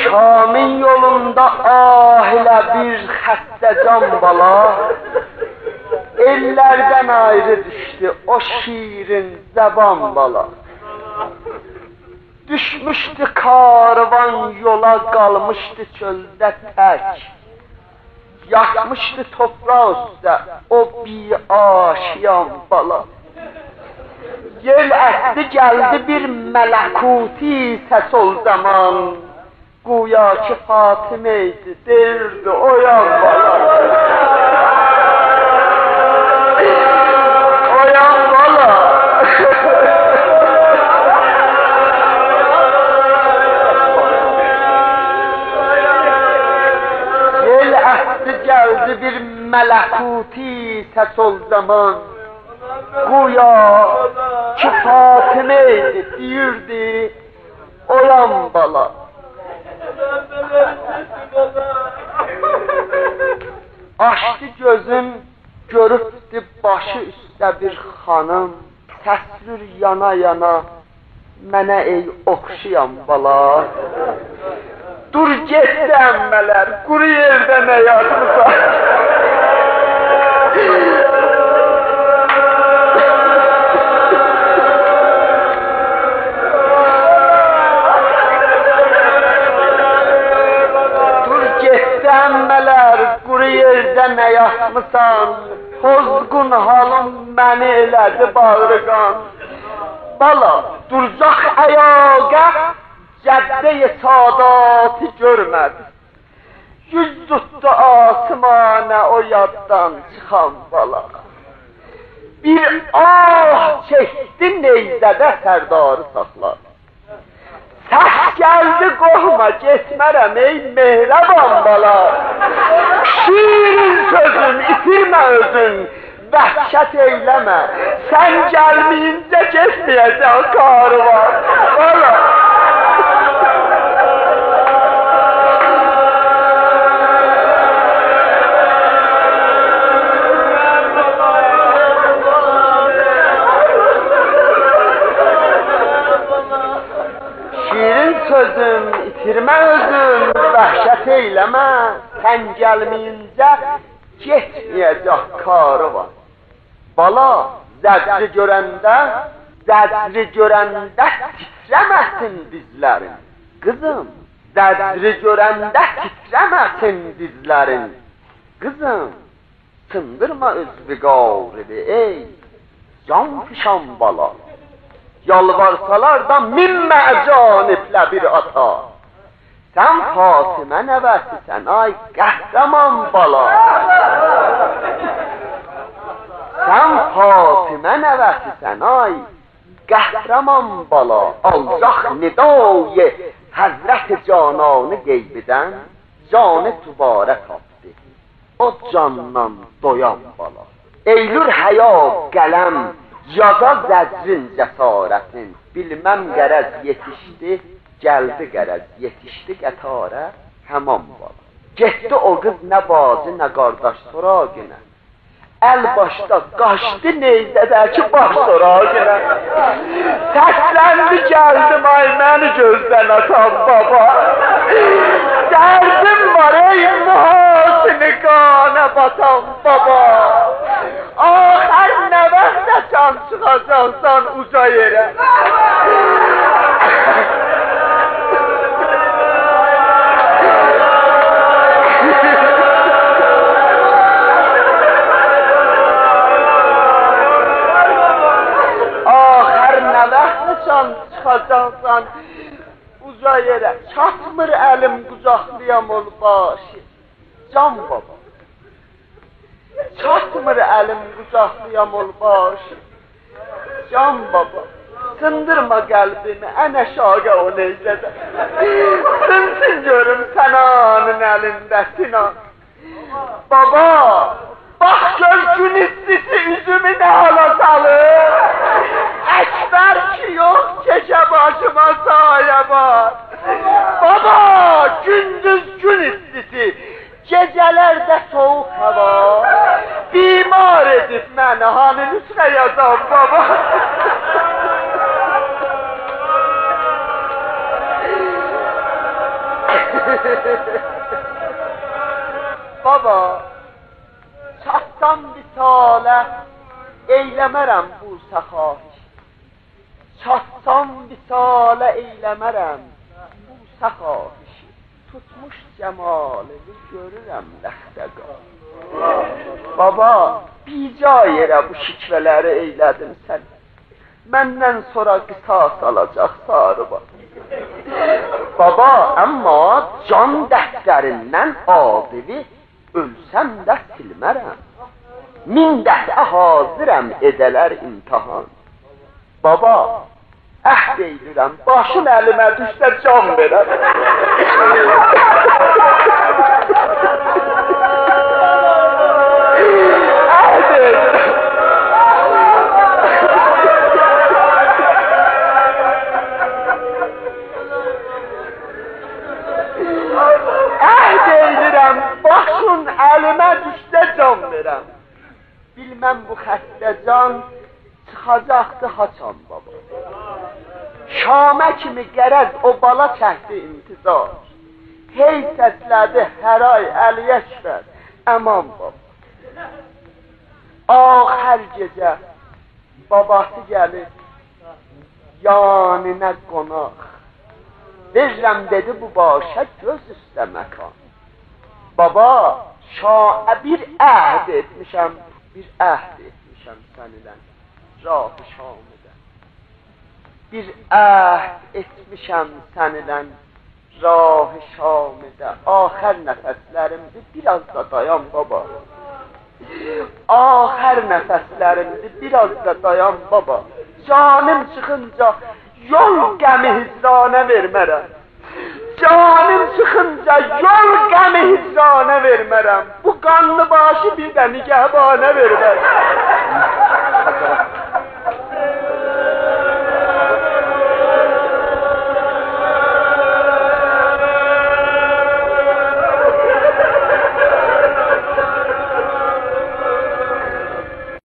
Kamil yolunda ah ile bir xəstə can bala, ellərdən ayrı düşdü o şirin zəban bala. Düşmüşdü karvan yola, qalmışdı çöldə tək, yatmışdı topraq üstə o biaşiyan bala. Yel əsdi gəldi bir mələkuti səs ol zaman, güya ki Fatimə idi, derdi oyan bala. Oyan bala. Yel əsdi gəldi bir mələkuti səs ol zaman, güya ki Fatimə idi, deyirdi oyan bala. Açdı gözün, görübdü başı üstə bir xanım, təsvir yana yana, mənə ey oxşayan bala. Dur getdi əmmələr, quru yerdə nə yatmısan? Nə yatmısan, pozğun halım məni elədi bağrıqan. Bala, durcaq əyaqa, cəddə-i sadatı görmədi. Yüz tutdu asmanə o yaddan çıxan bala. Bir ah çəkdi neyzədə sərdarı saxlar. Səs gəldi qohma, getmərəm ey mehraban bala. Şirin sözün, itirmə özün, vəhşət eyləmə. Sən gəlməyincə getməyəcək karvan bala. Sözüm, itirmə özün, vəhşət eyləmə, sən gəlməyincə getməyəcək karı var. Bala, zəcri görəndə titrəməsin dizlərin. Qızım, zəcri görəndə titrəməsin dizlərin. Qızım, sındırma özü qavribi, ey can fişan bala. Yalvarsalar da minmə caniblə bir ata. Sən Fatimə nəvəsisən, ay qəhrəman bala. Sən Fatimə nəvəsisən, ay qəhrəman bala. Ancaq nidayı Həzrət Cananı qeybidən canı tübarə tapdı. O candan doyan bala. Eylür həya qələm, yaza zəcrin cəsarətin, bilməm qərəz yetişdi, gəldi qərəz yetişdi qətarə, həman var. Getdi o qız nə bacı, nə qardaş soraqinə, əl başda qaçdı neyzədəki baş soraqinə. Səsləndi gəldim, ay məni gözdən atan baba. Dərdim var ey mühasini qana batan baba. Axər nə vaxtda can çıxacaqsan uca yerə. Axər nə vaxtda can çıxacaqsan uca yerə. Çatmır əlim qucaqlayam ol başı. Can baba. Çatmır əlim qucaqlayam ol başı. Can baba, sındırma qəlbimi, ənə şaqa o neyzədə. Sınsın görüm sənanın əlində sinan. Baba, bax gör gün istisi üzümü nə hala salır. Əkbər ki yox, çəkə başıma sayə var. Baba, gündüz gün istisi, gecələrdə soğuk hava. Bimar edib məni, hani nüsxə yazam baba. Baba, çatsam visale, eylemərəm bu səxahiş. Çatsam visale, eylemərəm bu səxahiş. Tutmuş cəmalini görürəm ləxtəqa. Baba, bica yerə bu şikvələri eylədim sən. Məndən sonra qisas alacaq sarıba. Baba, amma can dəftərindən adili ölsəm də silmərəm. Min dəfə hazırəm edələr imtihan. Baba, əhd eylirəm, başın əlimə düşsə can verəm. Əhd eylirəm. Əhd eylirəm, başın əlimə düşsə can verəm. Bilməm bu xəstə can çıxacaqdı haçan baba. Şamə kimi qərəz o bala çəkdi intizar. Hey səslədi hər ay Əliyə şvər, əman baba. Axər gecə babası gəlir, yanına qonaq. Verirəm dedi bu başa göz üstə məkan. Baba, bir əhd etmişəm səninlə, rah-ı şamidə. Bir əhd etmişəm səninlə, rah-ı şamidə. Axər nəfəslərimdir, biraz da dayan baba. Axər nəfəslərimdir, biraz da dayan baba. Canım çıxınca yol qəmi hicranə vermərəm. Canım çıxınca yol qəmi hicranə vermərəm. Bu qanlı başı bir də nigəhbanə vermərəm.